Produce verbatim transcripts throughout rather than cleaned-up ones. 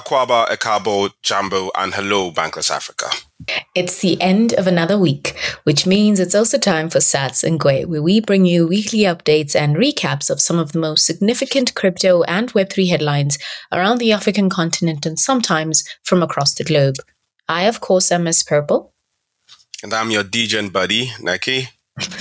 Akwaba, Ekabo, Jambo, and hello, Bankless Africa. It's the end of another week, which means it's also time for Sats and Gwe, where we bring you weekly updates and recaps of some of the most significant crypto and Web three headlines around the African continent and sometimes from across the globe. I, of course, am Miss Purple. And I'm your D J buddy, Nike.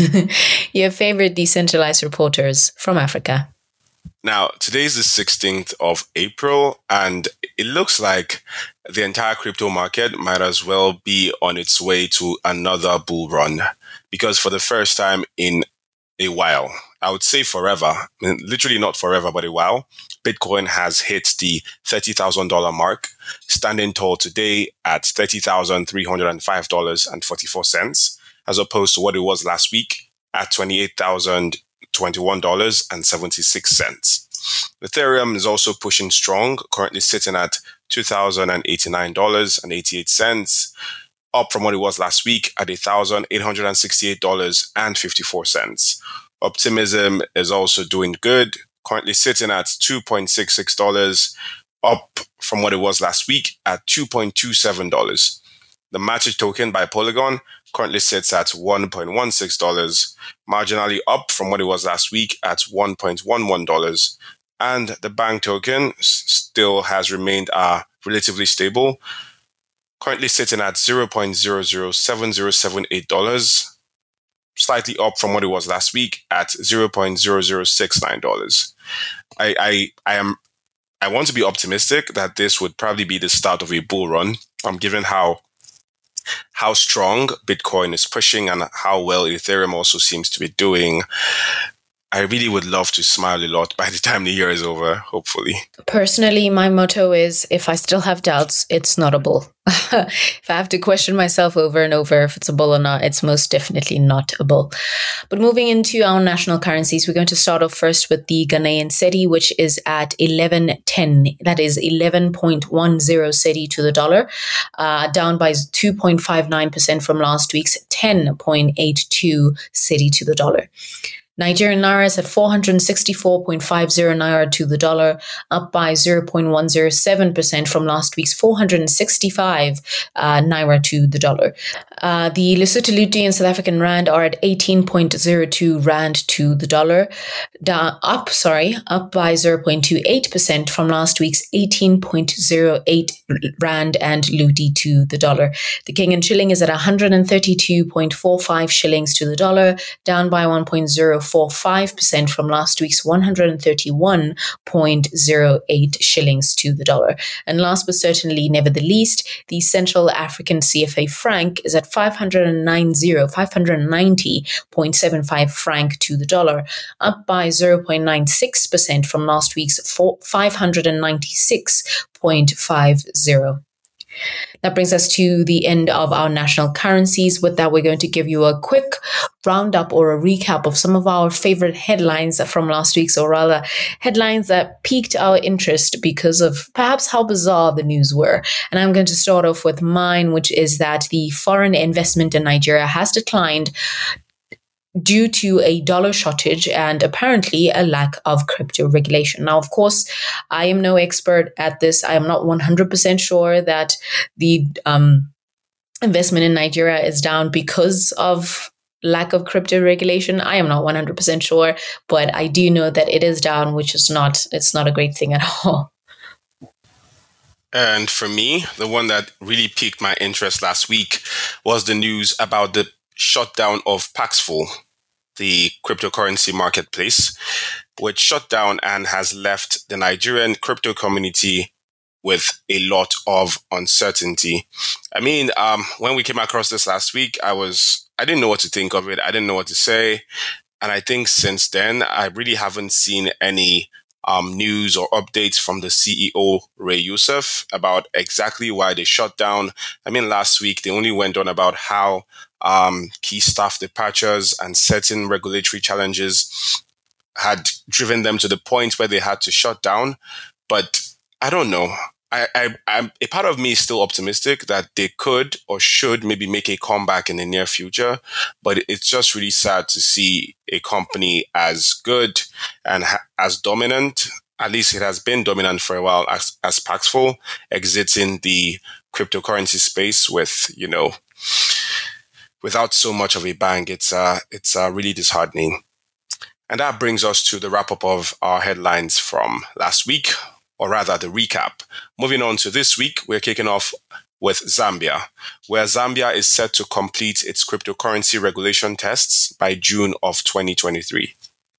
Your favorite decentralized reporters from Africa. Now, today is the sixteenth of April, and it looks like the entire crypto market might as well be on its way to another bull run, because for the first time in a while, I would say forever, I mean, literally not forever, but a while, Bitcoin has hit the thirty thousand dollars mark, standing tall today at thirty thousand three hundred five dollars and forty-four cents, as opposed to what it was last week at twenty-eight thousand twenty-one dollars and seventy-six cents. Ethereum is also pushing strong, currently sitting at two thousand eighty-nine dollars and eighty-eight cents, up from what it was last week at one thousand eight hundred sixty-eight dollars and fifty-four cents. Optimism is also doing good, currently sitting at two dollars and sixty-six cents, up from what it was last week at two dollars and twenty-seven cents. The Matic token by Polygon currently sits at one dollars and sixteen cents, marginally up from what it was last week at one dollars and eleven cents. And the Bank token s- still has remained uh, relatively stable, currently sitting at zero point zero zero seven zero seven eight dollars, slightly up from what it was last week at zero point zero zero six nine dollars. I, I, I am I want to be optimistic that this would probably be the start of a bull run, um, given how how strong Bitcoin is pushing and how well Ethereum also seems to be doing. I really would love to smile a lot by the time the year is over, hopefully. Personally, my motto is, if I still have doubts, it's not a bull. If I have to question myself over and over if it's a bull or not, it's most definitely not a bull. But moving into our national currencies, we're going to start off first with the Ghanaian cedi, which is at eleven ten. That is eleven point one zero cedi to the dollar, uh, down by two point five nine percent from last week's ten point eight two cedi to the dollar. Nigerian naira is at four hundred sixty-four point five zero naira to the dollar, up by zero point one zero seven percent from last week's four hundred sixty-five uh, naira to the dollar. Uh, the Lesotho Luti and South African rand are at eighteen point zero two rand to the dollar, down, up, sorry, up by zero point two eight percent from last week's eighteen point zero eight rand and Luti to the dollar. The Kenyan shilling is at one hundred thirty-two point four five shillings to the dollar, down by one point zero four five percent from last week's one hundred thirty-one point zero eight shillings to the dollar. And last but certainly never the least, the Central African C F A franc is at five hundred ninety point seven five franc to the dollar, up by zero point nine six percent from last week's five hundred ninety-six point five zero. That brings us to the end of our national currencies. With that, we're going to give you a quick roundup or a recap of some of our favorite headlines from last week's, or rather headlines that piqued our interest because of perhaps how bizarre the news were. And I'm going to start off with mine, which is that the foreign investment in Nigeria has declined due to a dollar shortage and apparently a lack of crypto regulation. Now, of course, I am no expert at this. I am not one hundred percent sure that the um, investment in Nigeria is down because of lack of crypto regulation. I am not one hundred percent sure, but I do know that it is down, which is not, it's not a great thing at all. And for me, the one that really piqued my interest last week was the news about the shutdown of Paxful, the cryptocurrency marketplace, which shut down and has left the Nigerian crypto community with a lot of uncertainty. I mean, um, when we came across this last week, I was, I didn't know what to think of it. I didn't know what to say. And I think since then, I really haven't seen any um, news or updates from the C E O, Ray Youssef, about exactly why they shut down. I mean, last week, they only went on about how um, key staff departures and certain regulatory challenges had driven them to the point where they had to shut down. But I don't know. I, I, I'm, a part of me is still optimistic that they could or should maybe make a comeback in the near future. But it's just really sad to see a company as good and ha- as dominant at least it has been dominant for a while, as, as Paxful exiting the cryptocurrency space with, you know, without so much of a bang. It's uh, it's uh, really disheartening. And that brings us to the wrap up of our headlines from last week, or rather the recap. Moving on to this week, we're kicking off with Zambia, where Zambia is set to complete its cryptocurrency regulation tests by June of twenty twenty-three.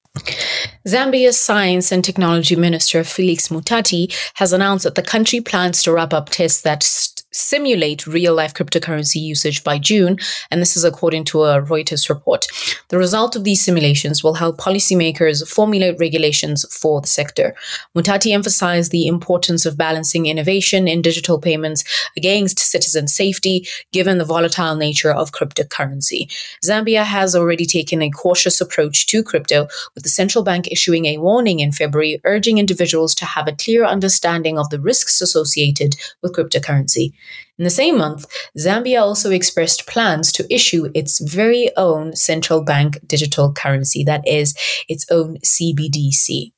Zambia's Science and Technology Minister Felix Mutati has announced that the country plans to wrap up tests that st- simulate real-life cryptocurrency usage by June, and this is according to a Reuters report. The result of these simulations will help policymakers formulate regulations for the sector. Mutati emphasized the importance of balancing innovation in digital payments against citizen safety, given the volatile nature of cryptocurrency. Zambia has already taken a cautious approach to crypto, with the central bank issuing a warning in February urging individuals to have a clear understanding of the risks associated with cryptocurrency. In the same month, Zambia also expressed plans to issue its very own central bank digital currency, that is, its own C B D C.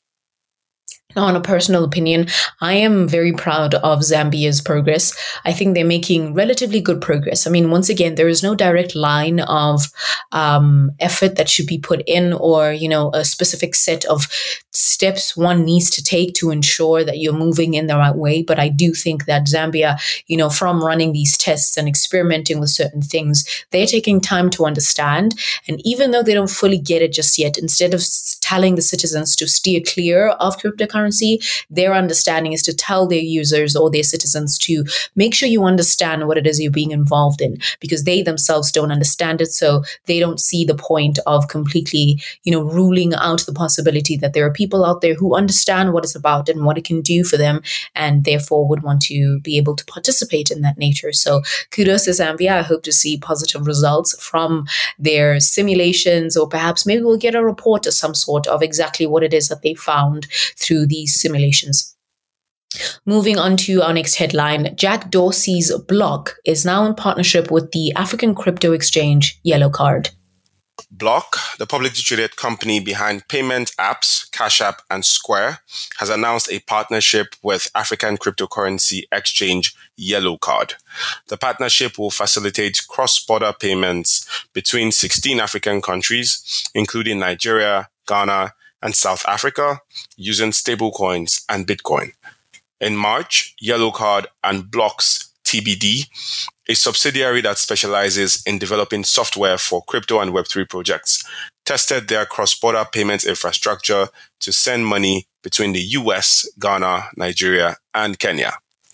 Now, on a personal opinion, I am very proud of Zambia's progress. I think they're making relatively good progress. I mean, once again, there is no direct line of um, effort that should be put in, or, you know, a specific set of steps one needs to take to ensure that you're moving in the right way. But I do think that Zambia, you know, from running these tests and experimenting with certain things, they're taking time to understand. And even though they don't fully get it just yet, instead of telling the citizens to steer clear of cryptocurrency, their understanding is to tell their users or their citizens to make sure you understand what it is you're being involved in, because they themselves don't understand it. So they don't see the point of completely, you know, ruling out the possibility that there are people out there who understand what it's about and what it can do for them, and therefore would want to be able to participate in that nature. So kudos to Zambia. I hope to see positive results from their simulations, or perhaps maybe we'll get a report of some sort of exactly what it is that they found through these simulations. Moving on to our next headline, Jack Dorsey's Block is now in partnership with the African crypto exchange Yellow Card. Block, the publicly traded company behind payment apps Cash App and Square, has announced a partnership with African cryptocurrency exchange Yellow Card. The partnership will facilitate cross-border payments between sixteen African countries, including Nigeria, Ghana, and South Africa, using stablecoins and Bitcoin. In March, Yellow Card and Block's T B D, a subsidiary that specializes in developing software for crypto and Web three projects, tested their cross-border payments infrastructure to send money between the U S, Ghana, Nigeria, and Kenya.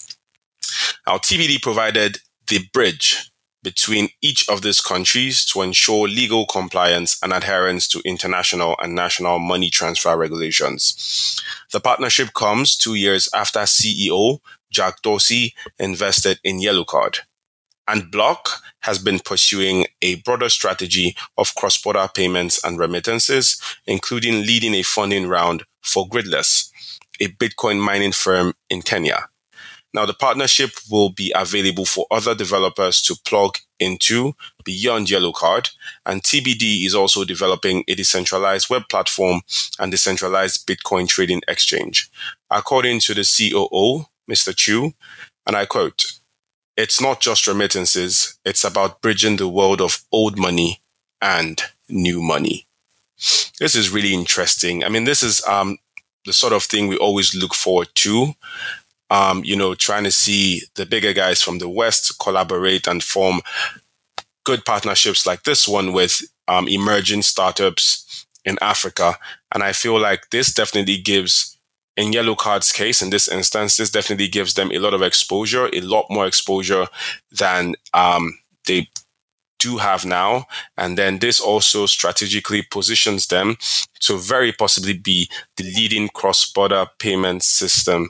Now, T B D provided the bridge between each of these countries to ensure legal compliance and adherence to international and national money transfer regulations. The partnership comes two years after C E O Jack Dorsey invested in Yellow Card. And Block has been pursuing a broader strategy of cross-border payments and remittances, including leading a funding round for Gridless, a Bitcoin mining firm in Kenya. Now, the partnership will be available for other developers to plug into beyond Yellow Card, and T B D is also developing a decentralized web platform and decentralized Bitcoin trading exchange. According to the C O O, Mister Chu, and I quote, "It's not just remittances, it's about bridging the world of old money and new money." This is really interesting. I mean, this is um, the sort of thing we always look forward to. Um, you know, trying to see the bigger guys from the West collaborate and form good partnerships like this one with um, emerging startups in Africa. And I feel like this definitely gives, in Yellow Card's case, in this instance, this definitely gives them a lot of exposure, a lot more exposure than um, they do have now. And then this also strategically positions them to very possibly be the leading cross-border payment system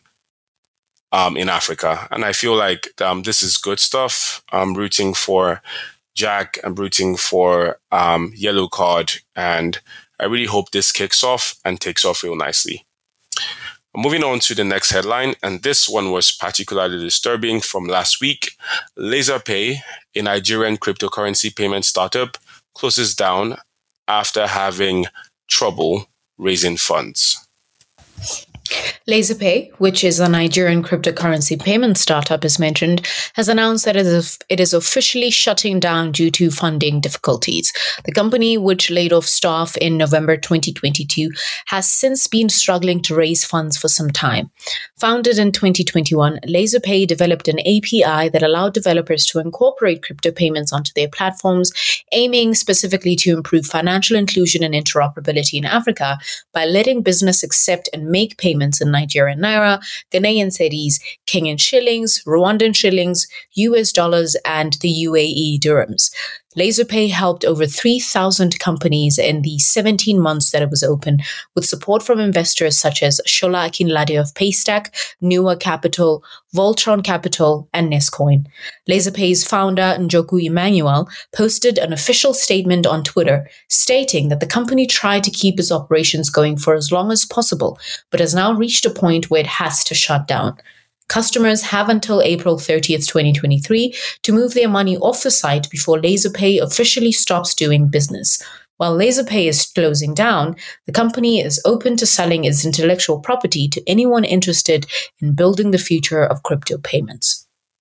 Um, in Africa. And I feel like um, this is good stuff. I'm rooting for Jack. I'm rooting for um, Yellow Card. And I really hope this kicks off and takes off real nicely. Moving on to the next headline, and this one was particularly disturbing from last week. LazerPay, a Nigerian cryptocurrency payment startup, closes down after having trouble raising funds. LaserPay, which is a Nigerian cryptocurrency payment startup, as mentioned, has announced that it is, it is officially shutting down due to funding difficulties. The company, which laid off staff in November twenty twenty-two, has since been struggling to raise funds for some time. Founded in twenty twenty-one, LaserPay developed an A P I that allowed developers to incorporate crypto payments onto their platforms, aiming specifically to improve financial inclusion and interoperability in Africa by letting business accept and make payments in Nigerian naira, Ghanaian cedis, Kenyan shillings, Rwandan shillings, U S dollars, and the U A E dirhams. LaserPay helped over three thousand companies in the seventeen months that it was open, with support from investors such as Shola Akinlade of Paystack, Newer Capital, Voltron Capital, and Nescoin. LaserPay's founder, Njoku Emmanuel, posted an official statement on Twitter stating that the company tried to keep its operations going for as long as possible, but has now reached a point where it has to shut down. Customers have until April thirtieth, twenty twenty-three to move their money off the site before LaserPay officially stops doing business. While LaserPay is closing down, the company is open to selling its intellectual property to anyone interested in building the future of crypto payments.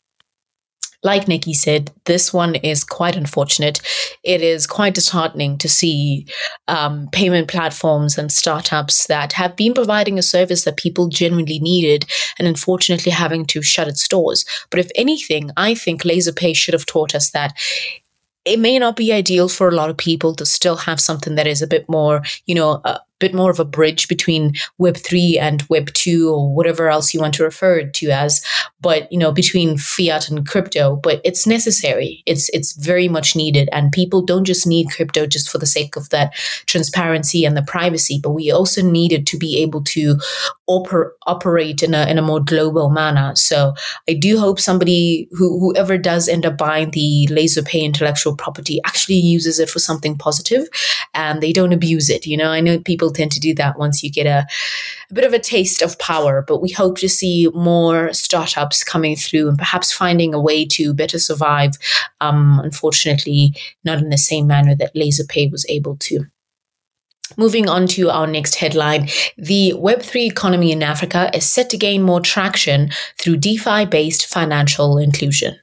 Like Nikki said, this one is quite unfortunate. It is quite disheartening to see um, payment platforms and startups that have been providing a service that people genuinely needed and unfortunately having to shut its doors. But if anything, I think LaserPay should have taught us that it may not be ideal for a lot of people to still have something that is a bit more, you know, a bit more of a bridge between Web three and Web two or whatever else you want to refer it to as, but, you know, between fiat and crypto. But it's necessary. It's it's very much needed. And people don't just need crypto just for the sake of that transparency and the privacy, but we also needed to be able to oper- operate in a in a more global manner. So I do hope somebody who whoever does end up buying the LaserPay intellectual property actually uses it for something positive and they don't abuse it. You know, I know people tend to do that once you get a, a bit of a taste of power, but we hope to see more startups coming through and perhaps finding a way to better survive. Um, unfortunately, not in the same manner that LaserPay was able to. Moving on to our next headline, the Web three economy in Africa is set to gain more traction through DeFi-based financial inclusion.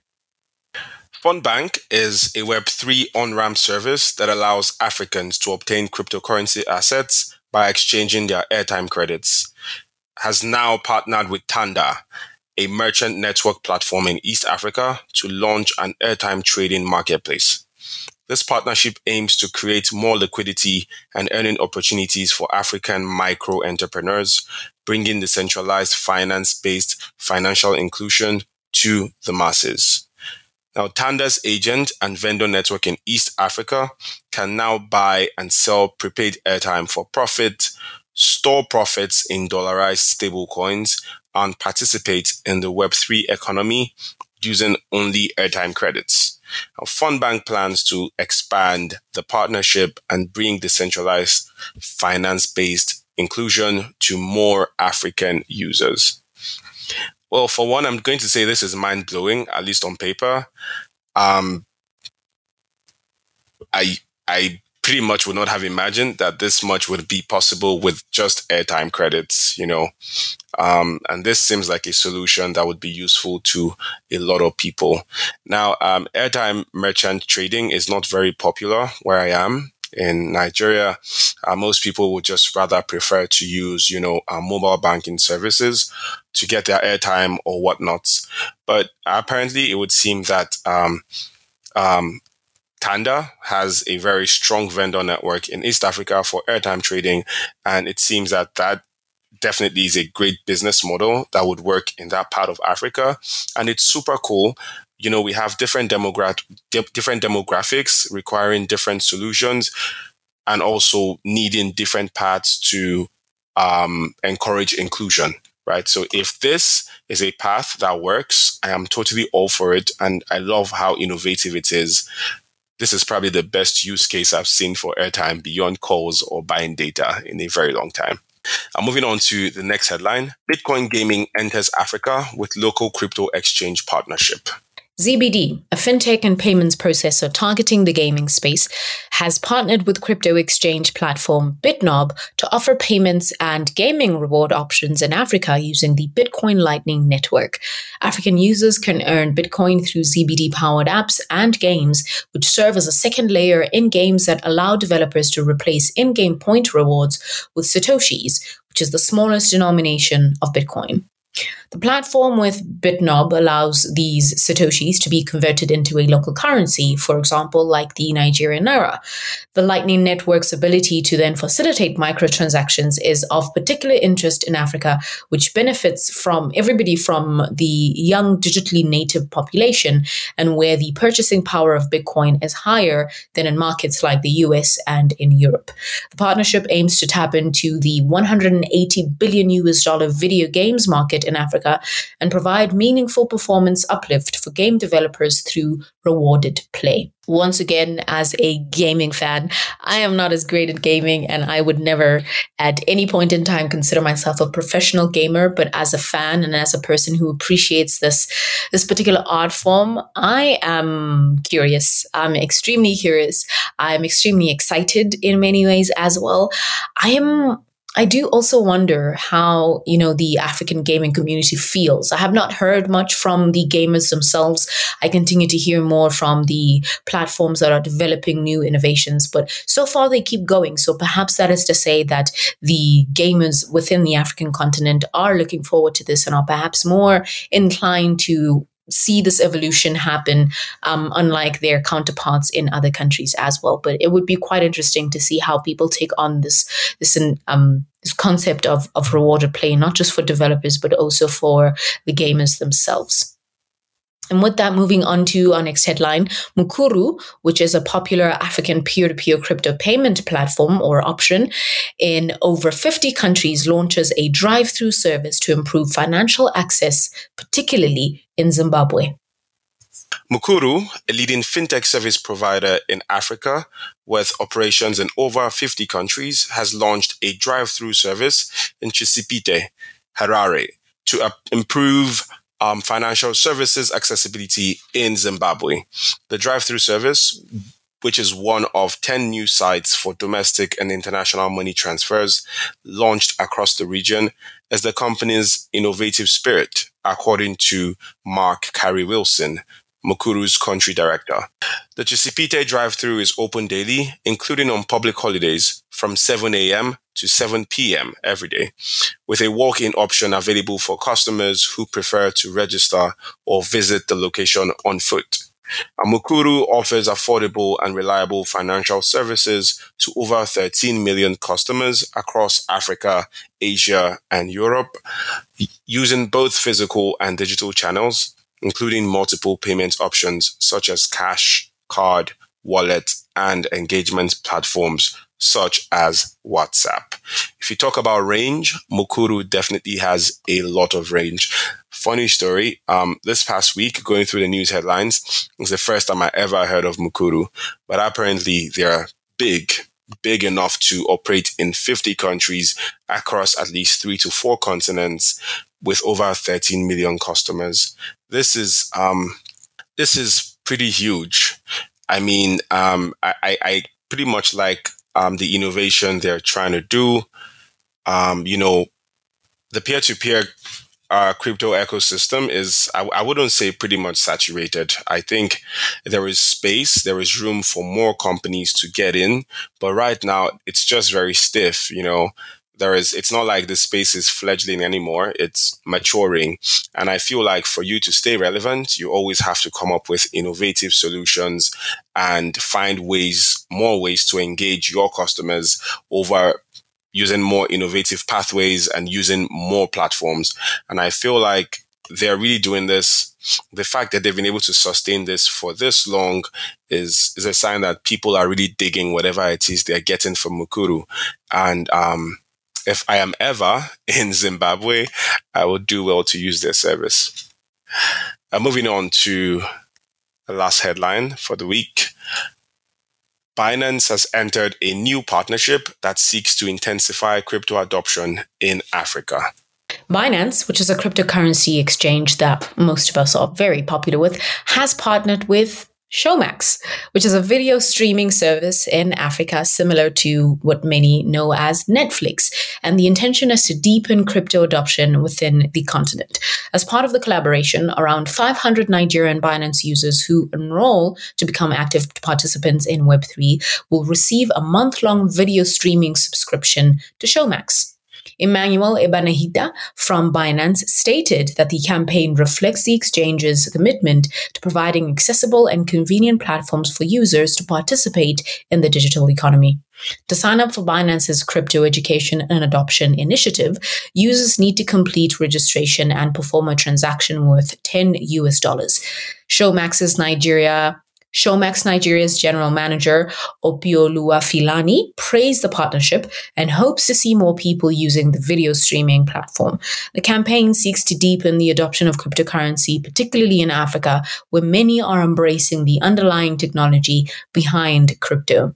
FundBank is a Web three on-ramp service that allows Africans to obtain cryptocurrency assets by exchanging their airtime credits. Has now partnered with Tanda, a merchant network platform in East Africa, to launch an airtime trading marketplace. This partnership aims to create more liquidity and earning opportunities for African micro entrepreneurs, bringing decentralized finance-based financial inclusion to the masses. Now, Tanda's agent and vendor network in East Africa can now buy and sell prepaid airtime for profit, store profits in dollarized stablecoins, and participate in the Web three economy using only airtime credits. Now, FundBank plans to expand the partnership and bring decentralized finance-based inclusion to more African users. Well, for one, I'm going to say this is mind-blowing, at least on paper. Um, I I pretty much would not have imagined that this much would be possible with just airtime credits, you know. Um, and this seems like a solution that would be useful to a lot of people. Now, um, airtime merchant trading is not very popular where I am. In Nigeria, uh, most people would just rather prefer to use, you know, uh, mobile banking services to get their airtime or whatnot. But apparently, it would seem that um, um, Tanda has a very strong vendor network in East Africa for airtime trading, and it seems that that definitely is a great business model that would work in that part of Africa, and it's super cool. You know, we have different demogra- de- different demographics requiring different solutions and also needing different paths to um, encourage inclusion, right? So if this is a path that works, I am totally all for it. And I love how innovative it is. This is probably the best use case I've seen for airtime beyond calls or buying data in a very long time. I'm moving on to the next headline. Bitcoin gaming enters Africa with local crypto exchange partnership. Z B D, a fintech and payments processor targeting the gaming space, has partnered with crypto exchange platform BitNob to offer payments and gaming reward options in Africa using the Bitcoin Lightning Network. African users can earn Bitcoin through Z B D-powered apps and games, which serve as a second layer in games that allow developers to replace in-game point rewards with Satoshis, which is the smallest denomination of Bitcoin. The platform with BitNob allows these Satoshis to be converted into a local currency, for example, like the Nigerian Naira. The Lightning Network's ability to then facilitate microtransactions is of particular interest in Africa, which benefits from everybody from the young digitally native population and where the purchasing power of Bitcoin is higher than in markets like the U S and in Europe. The partnership aims to tap into the one hundred eighty billion U S dollar video games market in Africa and provide meaningful performance uplift for game developers through rewarded play. Once again, as a gaming fan, I am not as great at gaming and I would never at any point in time consider myself a professional gamer, but as a fan and as a person who appreciates this, this particular art form, I am curious. I'm extremely curious. I'm extremely excited in many ways as well. I am I do also wonder how, you know, the African gaming community feels. I have not heard much from the gamers themselves. I continue to hear more from the platforms that are developing new innovations, but so far they keep going. So perhaps that is to say that the gamers within the African continent are looking forward to this and are perhaps more inclined to see this evolution happen, um, unlike their counterparts in other countries as well. But it would be quite interesting to see how people take on this this um this concept of of rewarded play, not just for developers but also for the gamers themselves. And with that, moving on to our next headline, Mukuru, which is a popular African peer-to-peer crypto payment platform or option in over fifty countries, launches a drive-through service to improve financial access, particularly in Zimbabwe. Mukuru, a leading fintech service provider in Africa with operations in over fifty countries, has launched a drive-through service in Chisiphite, Harare, to uh, improve Um, financial services accessibility in Zimbabwe. The drive-through service, which is one of ten new sites for domestic and international money transfers launched across the region, is the company's innovative spirit, according to Mark Carey Wilson, Mukuru's country director. The Chisiphite drive-through is open daily, including on public holidays, from seven a.m. to seven p.m. every day, with a walk-in option available for customers who prefer to register or visit the location on foot. Mukuru offers affordable and reliable financial services to over thirteen million customers across Africa, Asia, and Europe, using both physical and digital channels, including multiple payment options such as cash, card, wallet, and engagement platforms such as WhatsApp. If you talk about range, Mukuru definitely has a lot of range. Funny story, um, this past week, going through the news headlines, it was the first time I ever heard of Mukuru, but apparently they're big, big enough to operate in fifty countries across at least three to four continents with over thirteen million customers. This is um, this is pretty huge. I mean, um, I, I, I pretty much like um, the innovation they're trying to do. Um, you know, the peer-to-peer uh, crypto ecosystem is, I, I wouldn't say pretty much saturated. I think there is space, there is room for more companies to get in, but right now it's just very stiff, you know. There is, it's not like the space is fledgling anymore. It's maturing. And I feel like for you to stay relevant, you always have to come up with innovative solutions and find ways, more ways to engage your customers over using more innovative pathways and using more platforms. And I feel like they're really doing this. The fact that they've been able to sustain this for this long is, is a sign that people are really digging whatever it is they're getting from Mukuru. And, um, if I am ever in Zimbabwe, I would do well to use their service. Uh, moving on to the last headline for the week. Binance has entered a new partnership that seeks to intensify crypto adoption in Africa. Binance, which is a cryptocurrency exchange that most of us are very popular with, has partnered with Showmax, which is a video streaming service in Africa similar to what many know as Netflix. And the intention is to deepen crypto adoption within the continent. As part of the collaboration, around five hundred Nigerian Binance users who enroll to become active participants in Web three will receive a month-long video streaming subscription to Showmax. Emmanuel Ebanahida from Binance stated that the campaign reflects the exchange's commitment to providing accessible and convenient platforms for users to participate in the digital economy. To sign up for Binance's Crypto Education and Adoption Initiative, users need to complete registration and perform a transaction worth ten U S dollars. Showmax's Nigeria Showmax Nigeria's general manager, Opioluwa Filani, praised the partnership and hopes to see more people using the video streaming platform. The campaign seeks to deepen the adoption of cryptocurrency, particularly in Africa, where many are embracing the underlying technology behind crypto.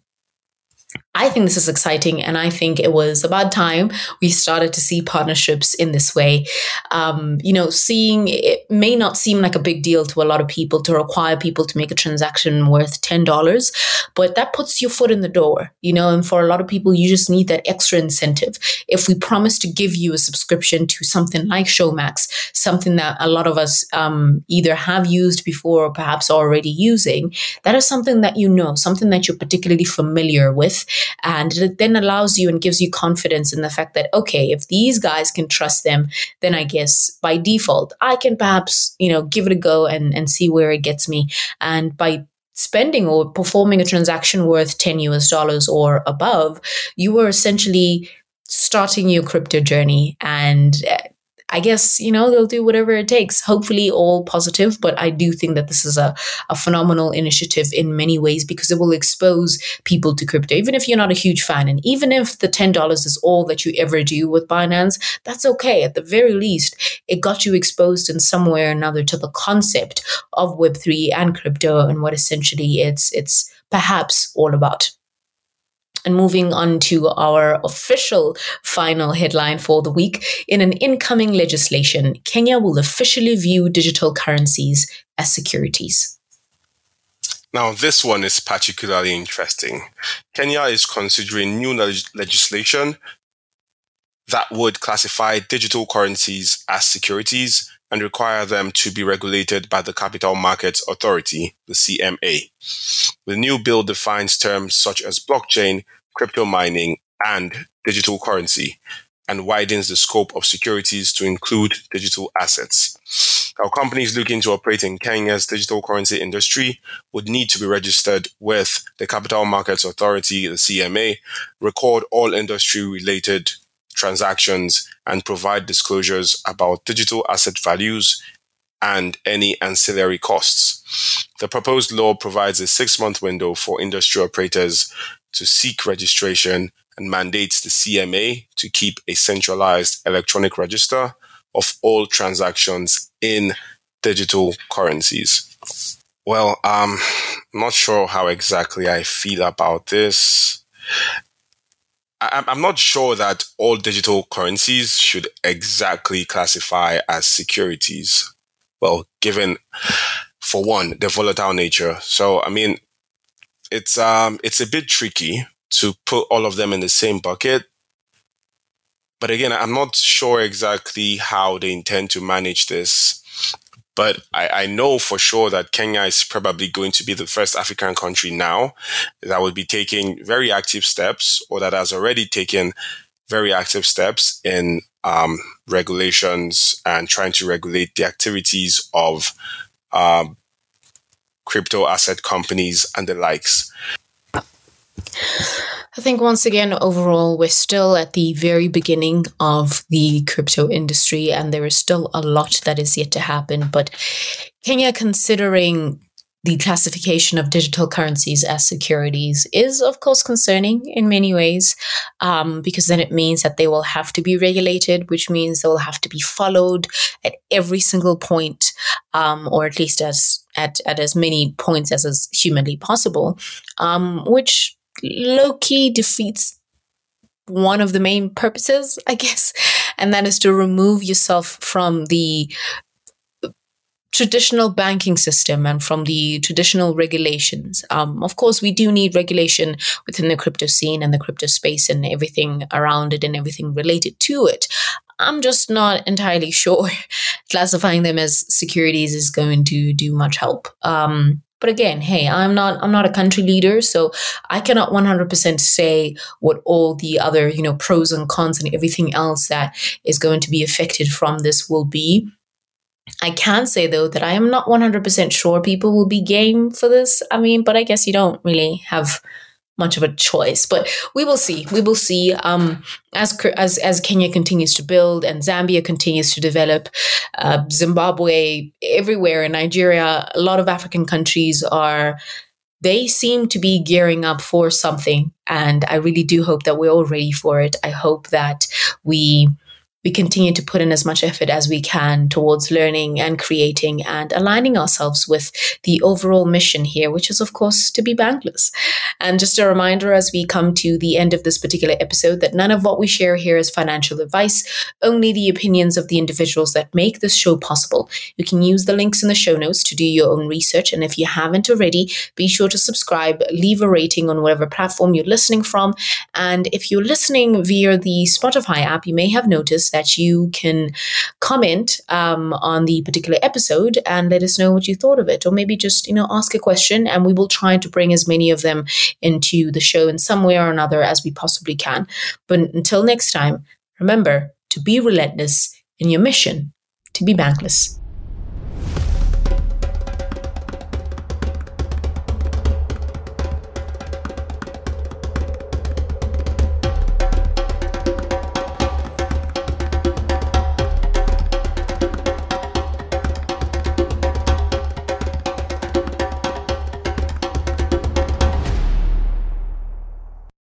I think this is exciting, and I think it was about time we started to see partnerships in this way. Um, you know, seeing it may not seem like a big deal to a lot of people to require people to make a transaction worth ten dollars, but that puts your foot in the door, you know, and for a lot of people, you just need that extra incentive. If we promise to give you a subscription to something like Showmax, something that a lot of us um, either have used before or perhaps already using, that is something that you know, something that you're particularly familiar with. And it then allows you and gives you confidence in the fact that, okay, if these guys can trust them, then I guess by default, I can perhaps, you know, give it a go and, and see where it gets me. And by spending or performing a transaction worth ten U S dollars or above, you are essentially starting your crypto journey. And I guess, you know, they'll do whatever it takes, hopefully all positive. But I do think that this is a, a phenomenal initiative in many ways because it will expose people to crypto, even if you're not a huge fan. And even if the ten dollars is all that you ever do with Binance, that's okay. At the very least, it got you exposed in some way or another to the concept of Web three and crypto and what essentially it's it's perhaps all about. And moving on to our official final headline for the week, in an incoming legislation, Kenya will officially view digital currencies as securities. Now, this one is particularly interesting. Kenya is considering new leg- legislation that would classify digital currencies as securities and require them to be regulated by the Capital Markets Authority, the C M A. The new bill defines terms such as blockchain, crypto mining, and digital currency, and widens the scope of securities to include digital assets. Now, companies looking to operate in Kenya's digital currency industry would need to be registered with the Capital Markets Authority, the C M A, record all industry-related transactions, and provide disclosures about digital asset values and any ancillary costs. The proposed law provides a six-month window for industry operators to seek registration and mandates the C M A to keep a centralized electronic register of all transactions in digital currencies. Well, um, I'm not sure how exactly I feel about this. I- I'm not sure that all digital currencies should exactly classify as securities. Well, given, for one, the volatile nature. So, I mean, it's um, it's a bit tricky to put all of them in the same bucket. But again, I'm not sure exactly how they intend to manage this. But I, I know for sure that Kenya is probably going to be the first African country now that will be taking very active steps, or that has already taken very active steps in um, regulations and trying to regulate the activities of um, crypto asset companies and the likes. I think once again, overall, we're still at the very beginning of the crypto industry, and there is still a lot that is yet to happen. But Kenya, considering the classification of digital currencies as securities, is of course concerning in many ways, um, because then it means that they will have to be regulated, which means they will have to be followed at every single point, um, or at least as at, at as many points as is humanly possible, um, which low-key defeats one of the main purposes, I guess. and that is to remove yourself from the traditional banking system and from the traditional regulations. Um, of course, we do need regulation within the crypto scene and the crypto space and everything around it and everything related to it. I'm just not entirely sure classifying them as securities is going to do much help. Um, but again, hey, I'm not I'm not a country leader, so I cannot one hundred percent say what all the other, you know, pros and cons and everything else that is going to be affected from this will be. I can say, though, that I am not one hundred percent sure people will be game for this. I mean, but I guess you don't really have much of a choice. But we will see. We will see um, as as as Kenya continues to build and Zambia continues to develop, uh, Zimbabwe, everywhere in Nigeria, a lot of African countries are, they seem to be gearing up for something. And I really do hope that we're all ready for it. I hope that we... we continue to put in as much effort as we can towards learning and creating and aligning ourselves with the overall mission here, which is, of course, to be bankless. And just a reminder as we come to the end of this particular episode that none of what we share here is financial advice, only the opinions of the individuals that make this show possible. You can use the links in the show notes to do your own research. And if you haven't already, be sure to subscribe, leave a rating on whatever platform you're listening from. And if you're listening via the Spotify app, you may have noticed that you can comment um, on the particular episode and let us know what you thought of it, or maybe just, you know, ask a question, and we will try to bring as many of them into the show in some way or another as we possibly can. But until next time, remember to be relentless in your mission to be bankless.